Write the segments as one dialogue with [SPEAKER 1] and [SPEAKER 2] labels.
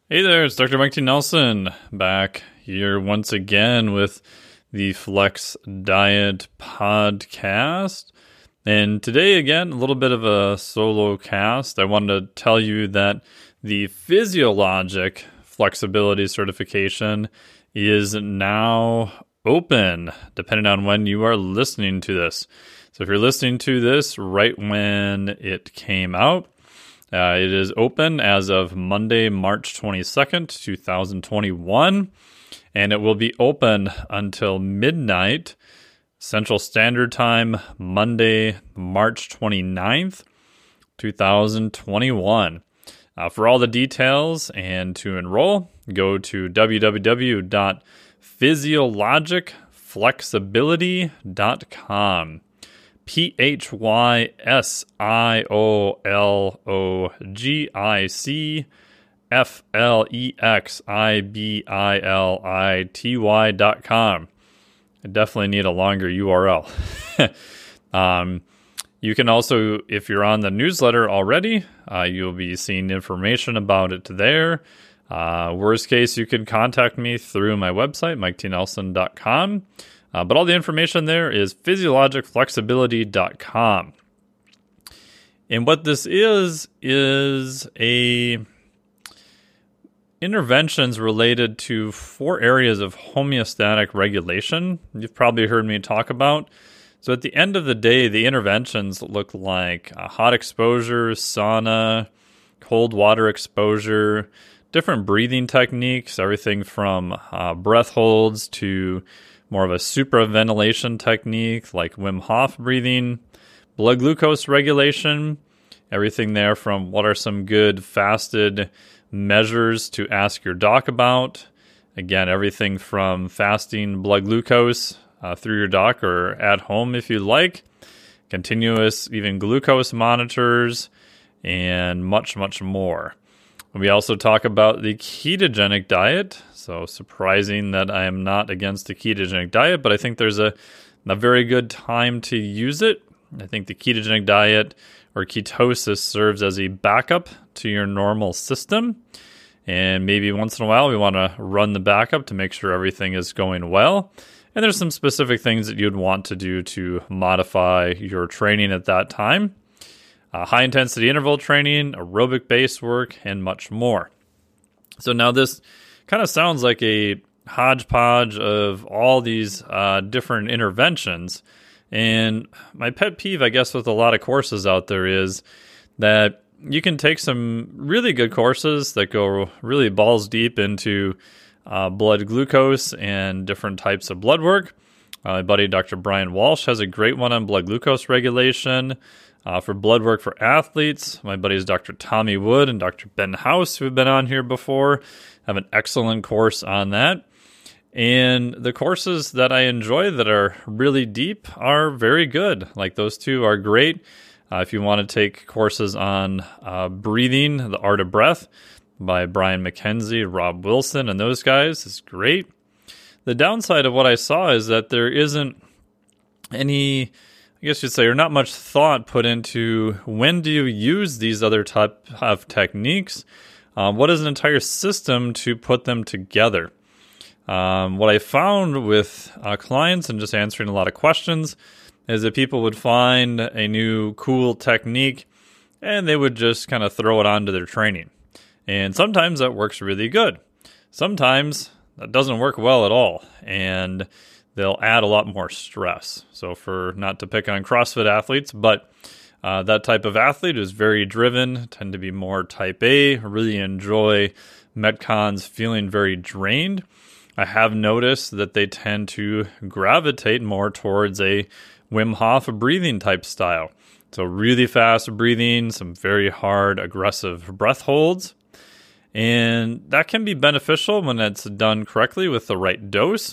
[SPEAKER 1] Hey there, it's Dr. Mike T. Nelson back here once again with the Flex Diet Podcast. And today, again, a little bit of a solo cast. I wanted to tell you that the Physiologic Flexibility Certification is now open, depending on when you are listening to this. So if you're listening to this right when it came out, it is open as of Monday, March 22nd, 2021, and it will be open until midnight Central Standard Time, Monday, March 29th, 2021. For all the details and to enroll, go to www.physiologicflexibility.com. physiologicflexibility.com. I definitely need a longer URL. You can also, if you're on the newsletter already, you'll be seeing information about it there. Worst case, you can contact me through my website, miketnelson.com. But all the information there is physiologicflexibility.com. And what this is a interventions related to 4 areas of homeostatic regulation you've probably heard me talk about. So at the end of the day, the interventions look like hot exposure, sauna, cold water exposure, different breathing techniques, everything from breath holds to more of a supraventilation technique like Wim Hof breathing, blood glucose regulation, everything there from what are some good fasted measures to ask your doc about. Again, everything from fasting blood glucose through your doc or at home if you like, continuous even glucose monitors, and much, much more. We also talk about the ketogenic diet. So surprising that I am not against the ketogenic diet, but I think there's a very good time to use it. I think the ketogenic diet or ketosis serves as a backup to your normal system. And maybe once in a while we want to run the backup to make sure everything is going well. And there's some specific things that you'd want to do to modify your training at that time. High intensity interval training, aerobic base work, and much more. So now this kind of sounds like a hodgepodge of all these different interventions. And my pet peeve, I guess, with a lot of courses out there is that you can take some really good courses that go really balls deep into blood glucose and different types of blood work. My buddy Dr. Brian Walsh has a great one on blood glucose regulation. For blood work for athletes, my buddies Dr. Tommy Wood and Dr. Ben House, who have been on here before, have an excellent course on that. And the courses that I enjoy that are really deep are very good. Like those two are great. If you want to take courses on breathing, The Art of Breath by Brian McKenzie, Rob Wilson, and those guys is great. The downside of what I saw is that there isn't any, I guess you'd say, or not much thought put into when do you use these other type of techniques? What is an entire system to put them together? What I found with clients and just answering a lot of questions is that people would find a new cool technique and they would just kind of throw it onto their training. And sometimes that works really good. Sometimes that doesn't work well at all, and they'll add a lot more stress. So for not to pick on CrossFit athletes, but that type of athlete is very driven, tend to be more type A, really enjoy Metcons feeling very drained. I have noticed that they tend to gravitate more towards a Wim Hof breathing type style. So really fast breathing, some very hard, aggressive breath holds. And that can be beneficial when it's done correctly with the right dose.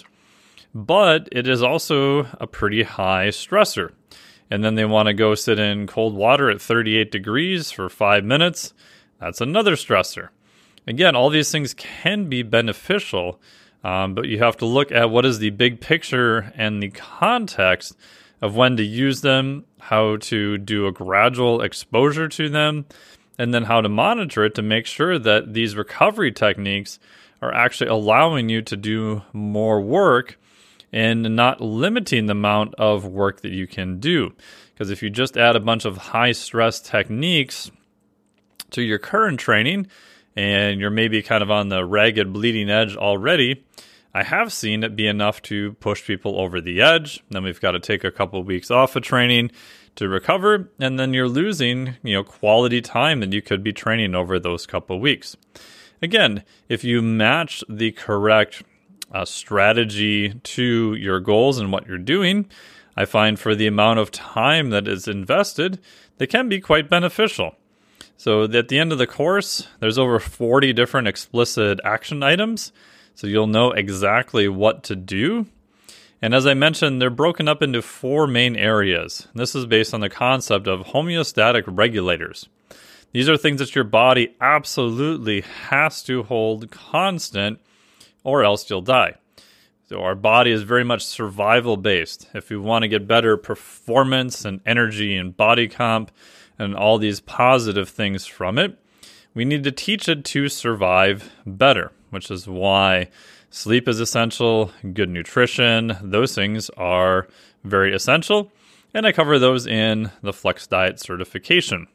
[SPEAKER 1] But it is also a pretty high stressor. And then they want to go sit in cold water at 38 degrees for 5 minutes. That's another stressor. Again, all these things can be beneficial, but you have to look at what is the big picture and the context of when to use them, how to do a gradual exposure to them, and then how to monitor it to make sure that these recovery techniques are actually allowing you to do more work and not limiting the amount of work that you can do. Because if you just add a bunch of high stress techniques to your current training and you're maybe kind of on the ragged bleeding edge already, I have seen it be enough to push people over the edge. Then we've got to take a couple of weeks off of training to recover, and then you're losing, quality time that you could be training over those couple of weeks. Again, if you match the correct strategy to your goals and what you're doing, I find for the amount of time that is invested, they can be quite beneficial. So at the end of the course, there's over 40 different explicit action items, so you'll know exactly what to do. And as I mentioned, they're broken up into 4 main areas. This is based on the concept of homeostatic regulators. These are things that your body absolutely has to hold constant, or else you'll die. So our body is very much survival based. If we want to get better performance and energy and body comp and all these positive things from it, we need to teach it to survive better, which is why sleep is essential, good nutrition, those things are very essential. And I cover those in the Flex Diet certification.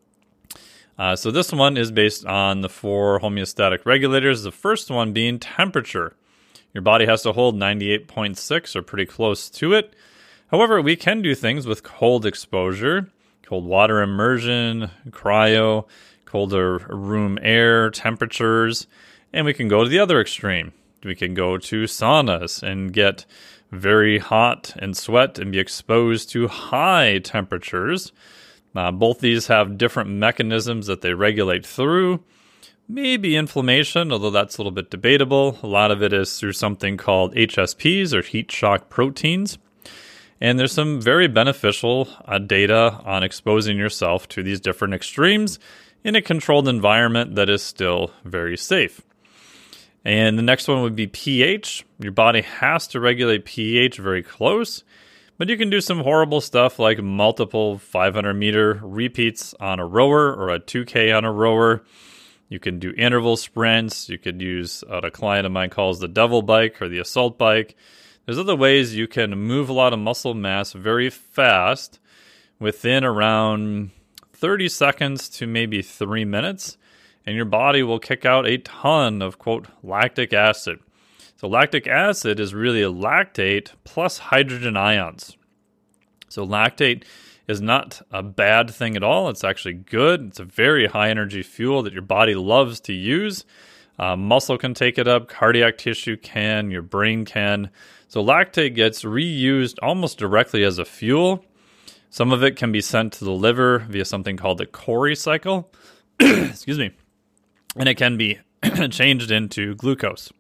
[SPEAKER 1] So this one is based on the 4 homeostatic regulators, the first one being temperature. Your body has to hold 98.6 or pretty close to it. However, we can do things with cold exposure, cold water immersion, cryo, colder room air temperatures, and we can go to the other extreme. We can go to saunas and get very hot and sweat and be exposed to high temperatures. Both these have different mechanisms that they regulate through. Maybe inflammation, although that's a little bit debatable. A lot of it is through something called HSPs, or heat shock proteins. And there's some very beneficial data on exposing yourself to these different extremes in a controlled environment that is still very safe. And the next one would be pH. Your body has to regulate pH very close, but you can do some horrible stuff like multiple 500-meter repeats on a rower or a 2K on a rower. You can do interval sprints. You could use what a client of mine calls the devil bike or the assault bike. There's other ways you can move a lot of muscle mass very fast within around 30 seconds to maybe 3 minutes, and your body will kick out a ton of, quote, lactic acid. So lactic acid is really a lactate plus hydrogen ions. So lactate is not a bad thing at all. It's actually good. It's a very high energy fuel that your body loves to use. Muscle can take it up, cardiac tissue can, your brain can. So lactate gets reused almost directly as a fuel. Some of it can be sent to the liver via something called the Cori cycle. Excuse me. And it can be changed into glucose.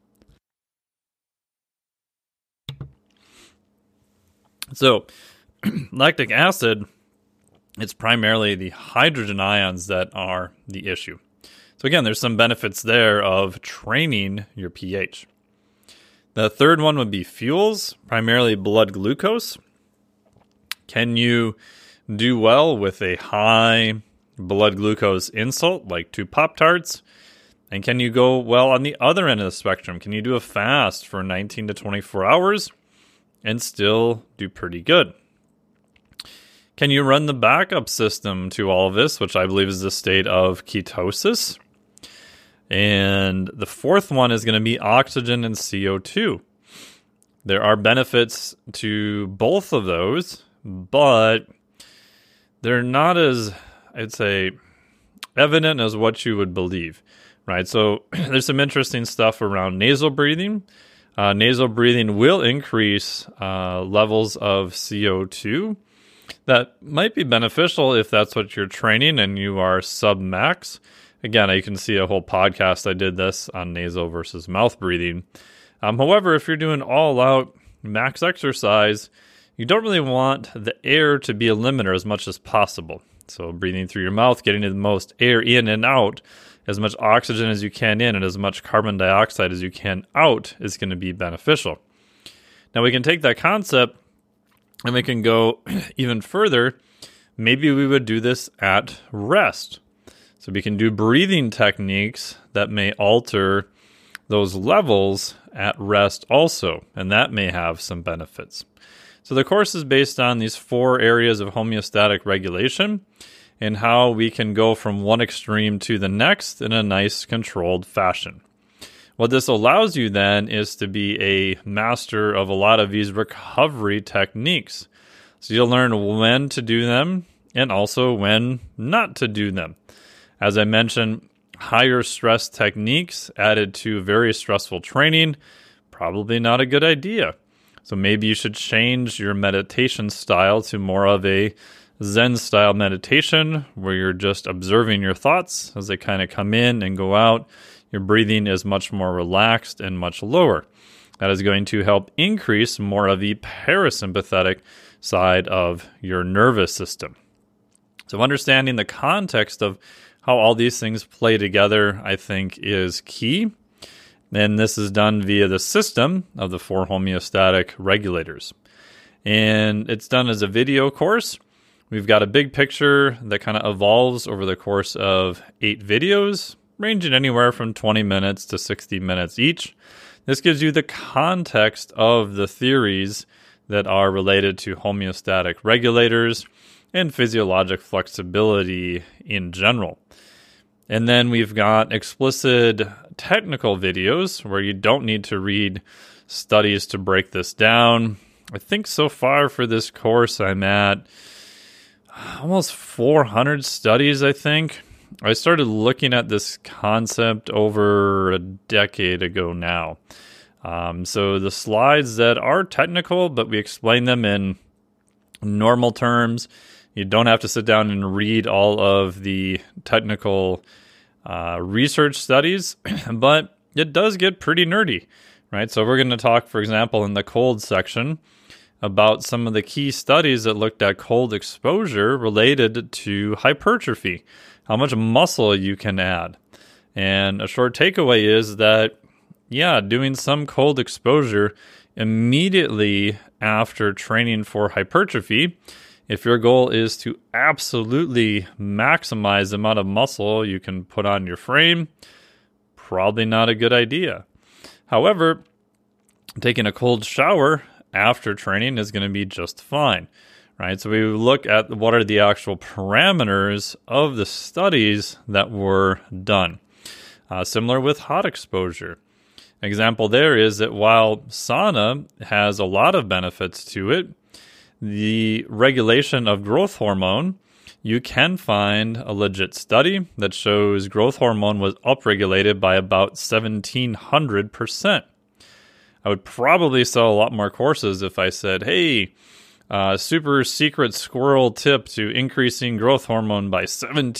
[SPEAKER 1] So lactic acid, it's primarily the hydrogen ions that are the issue. So again, there's some benefits there of training your pH. The third one would be fuels, primarily blood glucose. Can you do well with a high blood glucose insult like 2 Pop-Tarts? And can you go well on the other end of the spectrum? Can you do a fast for 19 to 24 hours and still do pretty good? Can you run the backup system to all of this, which I believe is the state of ketosis? And the fourth one is going to be oxygen and CO2. There are benefits to both of those, but they're not as, I'd say, evident as what you would believe, right? So there's some interesting stuff around nasal breathing. Nasal breathing will increase levels of CO2. That might be beneficial if that's what you're training and you are sub-max. Again, you can see a whole podcast I did this on nasal versus mouth breathing. However, if you're doing all-out max exercise, you don't really want the air to be a limiter as much as possible. So breathing through your mouth, getting the most air in and out, as much oxygen as you can in and as much carbon dioxide as you can out is going to be beneficial. Now we can take that concept and we can go even further. Maybe we would do this at rest. So we can do breathing techniques that may alter those levels at rest also, and that may have some benefits. So the course is based on these 4 areas of homeostatic regulation and how we can go from one extreme to the next in a nice controlled fashion. What this allows you then is to be a master of a lot of these recovery techniques. So you'll learn when to do them and also when not to do them. As I mentioned, higher stress techniques added to very stressful training, probably not a good idea. So maybe you should change your meditation style to more of a Zen style meditation where you're just observing your thoughts as they kind of come in and go out. Your breathing is much more relaxed and much lower. That is going to help increase more of the parasympathetic side of your nervous system. So understanding the context of how all these things play together, I think, is key. And this is done via the system of the 4 homeostatic regulators. And it's done as a video course. We've got a big picture that kind of evolves over the course of 8 videos, ranging anywhere from 20 minutes to 60 minutes each. This gives you the context of the theories that are related to homeostatic regulators and physiologic flexibility in general. And then we've got explicit technical videos where you don't need to read studies to break this down. I think so far for this course I'm at almost 400 studies, I think. I started looking at this concept over a decade ago now. So the slides that are technical, but we explain them in normal terms. You don't have to sit down and read all of the technical research studies, but it does get pretty nerdy, right? So we're going to talk, for example, in the cold section about some of the key studies that looked at cold exposure related to hypertrophy, how much muscle you can add. And a short takeaway is that, doing some cold exposure immediately after training for hypertrophy, if your goal is to absolutely maximize the amount of muscle you can put on your frame, probably not a good idea. However, taking a cold shower after training is going to be just fine, right? So we look at what are the actual parameters of the studies that were done. Similar with hot exposure. An example there is that while sauna has a lot of benefits to it, the regulation of growth hormone, you can find a legit study that shows growth hormone was upregulated by about 1,700%. I would probably sell a lot more courses if I said, hey, super secret squirrel tip to increasing growth hormone by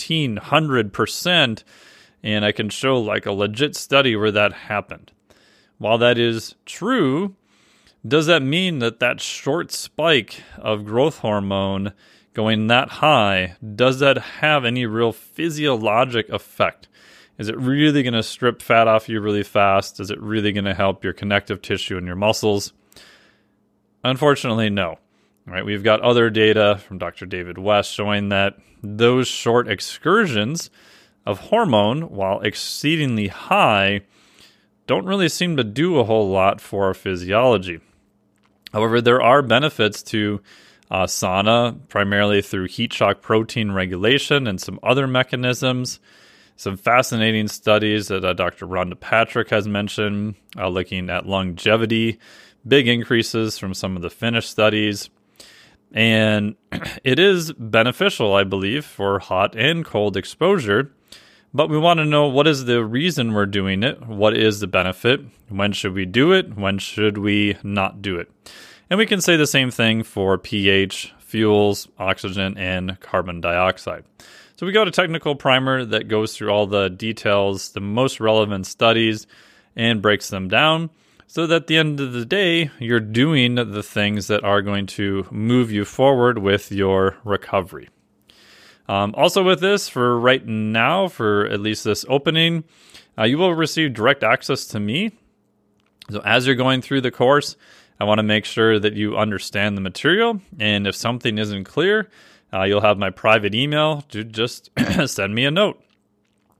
[SPEAKER 1] 1,700%, and I can show like a legit study where that happened. While that is true, does that mean that that short spike of growth hormone going that high, does that have any real physiologic effect? Is it really going to strip fat off you really fast? Is it really going to help your connective tissue and your muscles? Unfortunately, no. All right, we've got other data from Dr. David West showing that those short excursions of hormone, while exceedingly high, don't really seem to do a whole lot for our physiology. However, there are benefits to sauna, primarily through heat shock protein regulation and some other mechanisms. Some fascinating studies that Dr. Rhonda Patrick has mentioned, looking at longevity, big increases from some of the Finnish studies. And it is beneficial, I believe, for hot and cold exposure. But we want to know, what is the reason we're doing it? What is the benefit? When should we do it? When should we not do it? And we can say the same thing for pH, fuels, oxygen, and carbon dioxide. So we got a technical primer that goes through all the details, the most relevant studies, and breaks them down so that at the end of the day, you're doing the things that are going to move you forward with your recovery. Also with this, for right now, for at least this opening, you will receive direct access to me. So as you're going through the course, I want to make sure that you understand the material. And if something isn't clear, you'll have my private email to just send me a note.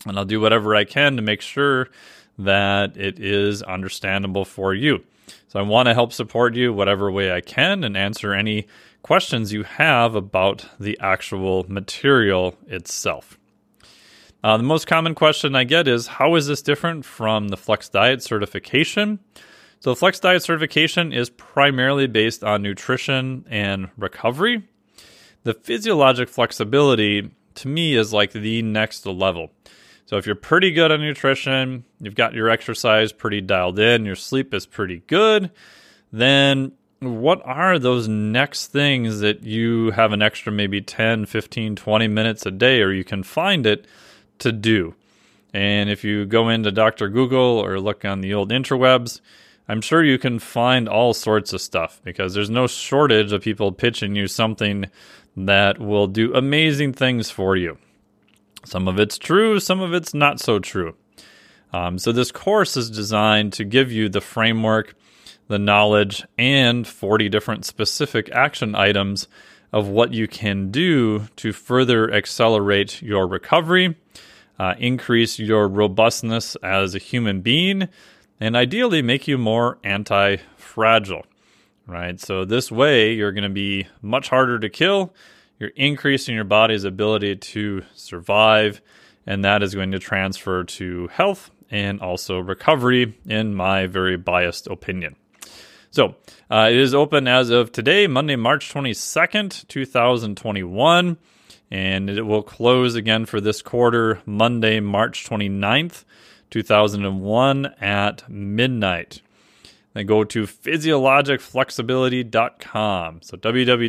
[SPEAKER 1] And I'll do whatever I can to make sure that it is understandable for you. So I want to help support you whatever way I can and answer any questions you have about the actual material itself. The most common question I get is, how is this different from the Flex Diet certification? So the Flex Diet certification is primarily based on nutrition and recovery. The physiologic flexibility, to me, is like the next level. So if you're pretty good on nutrition, you've got your exercise pretty dialed in, your sleep is pretty good, then what are those next things that you have an extra maybe 10, 15, 20 minutes a day, or you can find it to do? And if you go into Dr. Google or look on the old interwebs, I'm sure you can find all sorts of stuff, because there's no shortage of people pitching you something that will do amazing things for you. Some of it's true, some of it's not so true. So this course is designed to give you the framework, the knowledge, and 40 different specific action items of what you can do to further accelerate your recovery, increase your robustness as a human being, and ideally make you more anti-fragile, right? So this way, you're going to be much harder to kill. You're increasing your body's ability to survive, and that is going to transfer to health and also recovery, in my very biased opinion. So it is open as of today, Monday, March 22nd, 2021, and it will close again for this quarter, Monday, March 29th, 2001 at midnight. Then go to physiologicflexibility.com. So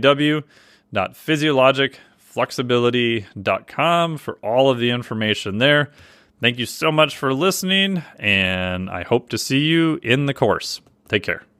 [SPEAKER 1] www.physiologicflexibility.com for all of the information there. Thank you so much for listening, and I hope to see you in the course. Take care.